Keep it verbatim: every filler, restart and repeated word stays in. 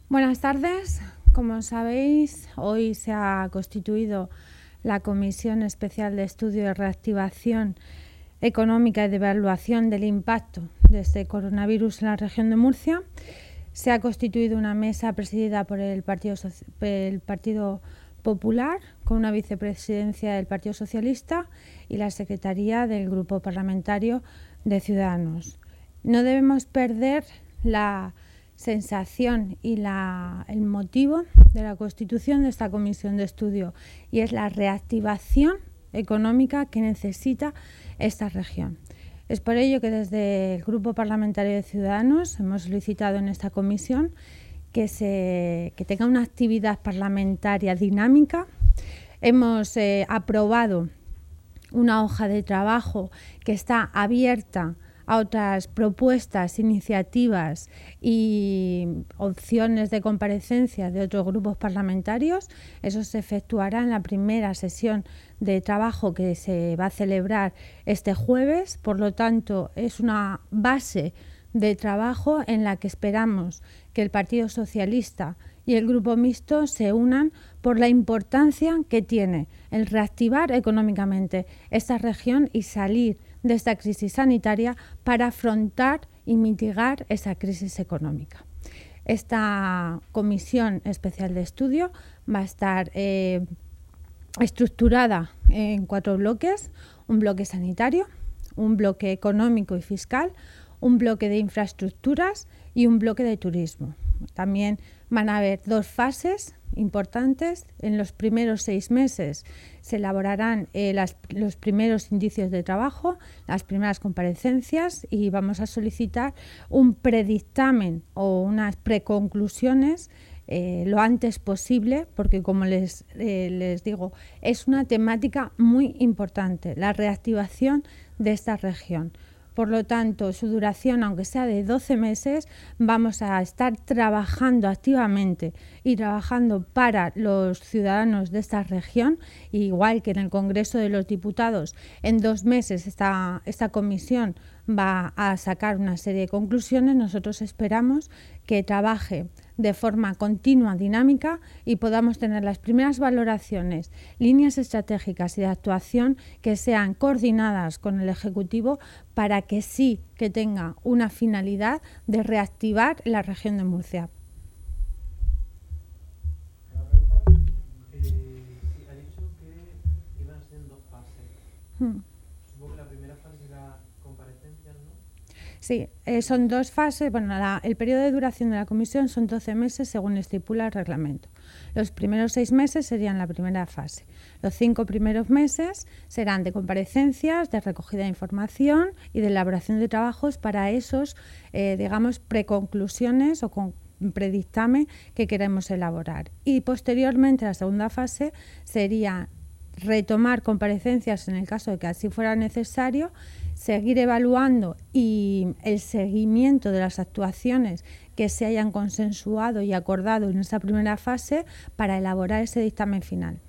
Buenas tardes. Como sabéis, hoy se ha constituido la Comisión Especial de Estudio de Reactivación Económica y de Evaluación del Impacto de este coronavirus en la región de Murcia. Se ha constituido una mesa presidida por el Partido, Soci- el Partido Popular, con una vicepresidencia del Partido Socialista y la secretaría del Grupo Parlamentario de Ciudadanos. No debemos perder la sensación y la, el motivo de la constitución de esta comisión de estudio, y es la reactivación económica que necesita esta región. Es por ello que desde el Grupo Parlamentario de Ciudadanos hemos solicitado en esta comisión que, se, que tenga una actividad parlamentaria dinámica. Hemos eh, aprobado una hoja de trabajo que está abierta a otras propuestas, iniciativas y opciones de comparecencia de otros grupos parlamentarios. Eso se efectuará en la primera sesión de trabajo que se va a celebrar este jueves. Por lo tanto, es una base de trabajo en la que esperamos que el Partido Socialista y el Grupo Mixto se unan por la importancia que tiene el reactivar económicamente esta región y salir de esta crisis sanitaria para afrontar y mitigar esa crisis económica. Esta comisión especial de estudio va a estar eh, estructurada en cuatro bloques: un bloque sanitario, un bloque económico y fiscal, un bloque de infraestructuras y un bloque de turismo. También van a haber dos fases importantes. En los primeros seis meses se elaborarán eh, las, los primeros indicios de trabajo, las primeras comparecencias, y vamos a solicitar un predictamen o unas preconclusiones eh, lo antes posible, porque como les, eh, les digo, es una temática muy importante, la reactivación de esta región. Por lo tanto, su duración, aunque sea de doce meses, vamos a estar trabajando activamente y trabajando para los ciudadanos de esta región, igual que en el Congreso de los Diputados. En dos meses esta, esta comisión va a sacar una serie de conclusiones. Nosotros esperamos que trabaje de forma continua, dinámica, y podamos tener las primeras valoraciones, líneas estratégicas y de actuación que sean coordinadas con el Ejecutivo para que sí que tenga una finalidad de reactivar la región de Murcia. Eh, sí, ha dicho que iban a ser en dos fases. Hmm. Supongo que la primera fase será comparecencias, ¿no? Sí, eh, son dos fases. Bueno, la, el periodo de duración de la comisión son doce meses según estipula el reglamento. Los primeros seis meses serían la primera fase. Los cinco primeros meses serán de comparecencias, de recogida de información y de elaboración de trabajos para esos, eh, digamos, preconclusiones o con predictamen que queremos elaborar. Y posteriormente, la segunda fase sería retomar comparecencias en el caso de que así fuera necesario, seguir evaluando y el seguimiento de las actuaciones que se hayan consensuado y acordado en esa primera fase para elaborar ese dictamen final.